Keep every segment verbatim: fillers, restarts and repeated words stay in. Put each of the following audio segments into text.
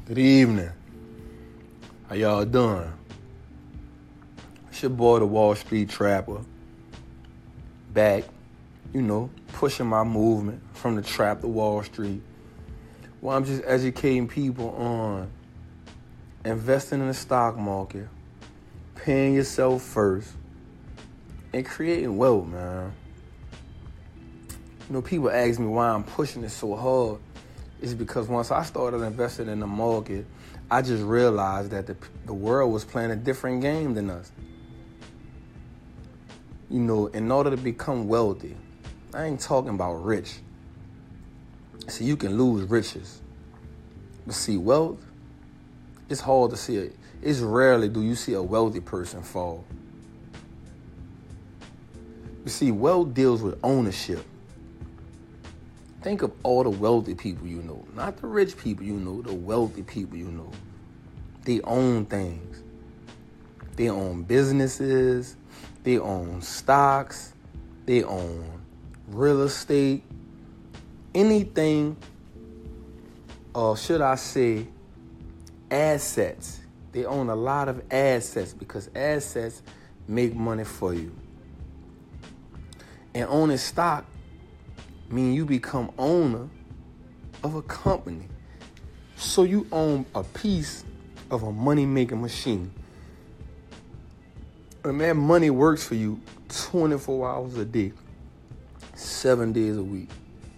Good evening. How y'all doing? It's your boy, the Wall Street Trapper. Back, you know, pushing my movement from the trap to Wall Street. Well, I'm just educating people on investing in the stock market, paying yourself first, and creating wealth, man. You know, people ask me why I'm pushing it so hard. It's because once I started investing in the market, I just realized that the, the world was playing a different game than us. You know, in order to become wealthy, I ain't talking about rich. See, you can lose riches. But see, wealth, it's hard to see it. It's rarely do you see a wealthy person fall. You see, wealth deals with ownership. Think of all the wealthy people you know, not the rich people you know, the wealthy people you know. They own things. They own businesses. They own stocks. They own real estate. Anything, or should I say, assets. They own a lot of assets because assets make money for you. And owning stock mean you become owner of a company. So you own a piece of a money-making machine. And that money works for you twenty-four hours a day, seven days a week.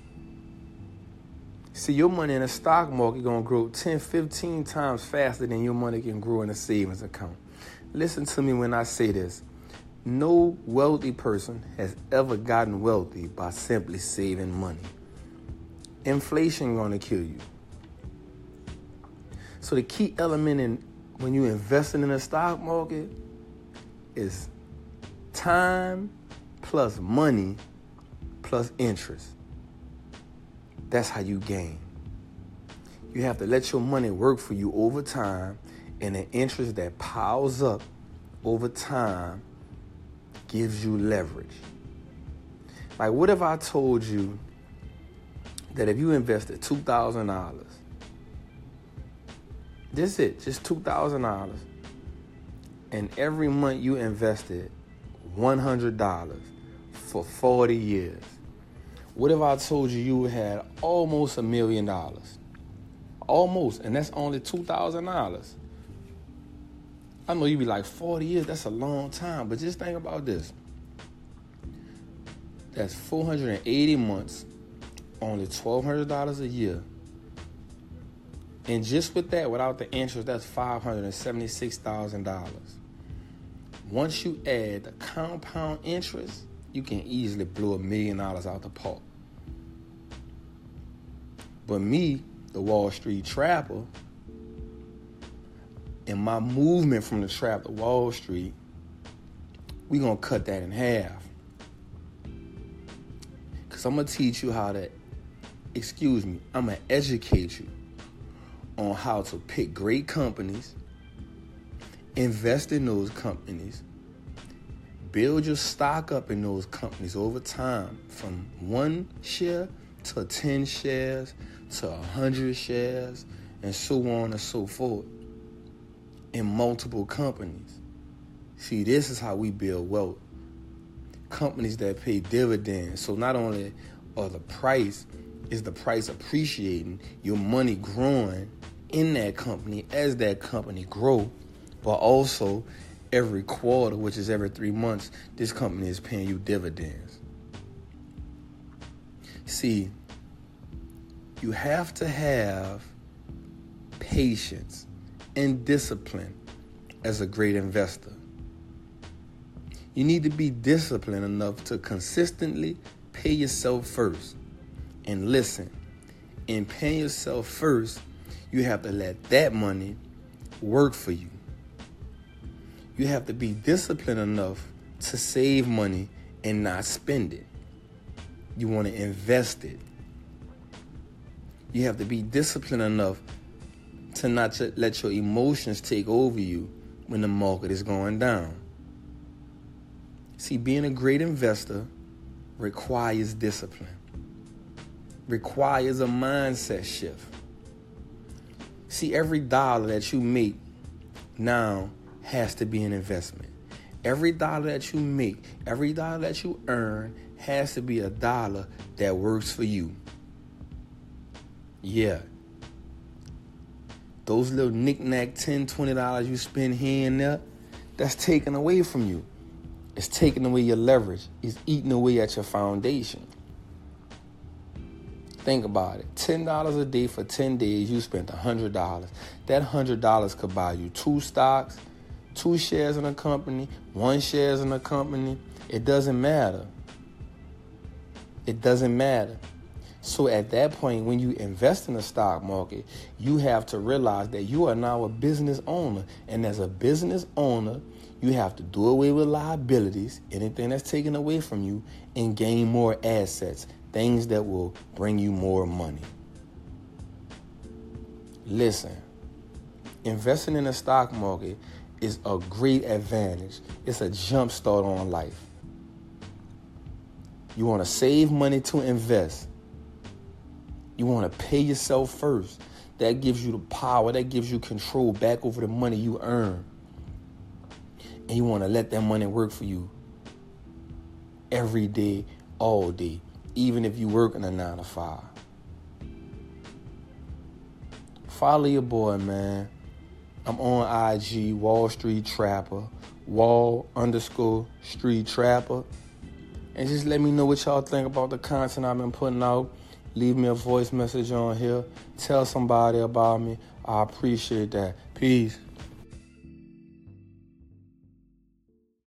See, your money in the stock market gonna grow ten, fifteen times faster than your money can grow in a savings account. Listen to me when I say this. No wealthy person has ever gotten wealthy by simply saving money. Inflation gonna kill you. So the key element in when you're investing in the stock market is time plus money plus interest. That's how you gain. You have to let your money work for you over time, and the interest that piles up over time gives you leverage. Like, what if I told you that if you invested two thousand dollars, this it, just two thousand dollars, and every month you invested one hundred dollars for forty years, what if I told you you had almost a million dollars? Almost, and that's only two thousand dollars. I know you'd be like, forty years, that's a long time. But just think about this. That's four hundred eighty months, only twelve hundred dollars a year. And just with that, without the interest, that's five hundred seventy-six thousand dollars. Once you add the compound interest, you can easily blow a million dollars out the park. But me, the Wall Street Trapper, in my movement from the trap to Wall Street, we gonna cut that in half. Cause I'm gonna teach you how to, excuse me, I'm gonna educate you on how to pick great companies, invest in those companies, build your stock up in those companies over time from one share to ten shares to one hundred shares and so on and so forth. In multiple companies. See, this is how we build wealth. Companies that pay dividends. So not only are the price, is the price appreciating, your money growing in that company as that company grow, but also every quarter, which is every three months, this company is paying you dividends. See, you have to have patience and discipline as a great investor. You need to be disciplined enough to consistently pay yourself first. And listen, in paying yourself first, you have to let that money work for you. You have to be disciplined enough to save money and not spend it. You want to invest it. You have to be disciplined enough to not let your emotions take over you when the market is going down. See, being a great investor requires discipline, requires a mindset shift. See, every dollar that you make now has to be an investment. Every dollar that you make, every dollar that you earn has to be a dollar that works for you. Yeah. Those little knick-knack ten dollars, twenty dollars you spend here and there, that's taken away from you. It's taking away your leverage. It's eating away at your foundation. Think about it. ten dollars a day for ten days, you spent one hundred dollars. That one hundred dollars could buy you two stocks, two shares in a company, one shares in a company. It doesn't matter. It doesn't matter. So at that point, when you invest in the stock market, you have to realize that you are now a business owner. And as a business owner, you have to do away with liabilities, anything that's taken away from you, and gain more assets, things that will bring you more money. Listen, investing in the stock market is a great advantage. It's a jump start on life. You want to save money to invest. You want to pay yourself first. That gives you the power. That gives you control back over the money you earn. And you want to let that money work for you every day, all day, even if you work in a nine to five. Follow your boy, man. I'm on I G, Wall Street Trapper, Wall underscore Street Trapper. And just let me know what y'all think about the content I've been putting out. Leave me a voice message on here. Tell somebody about me. I appreciate that. Peace.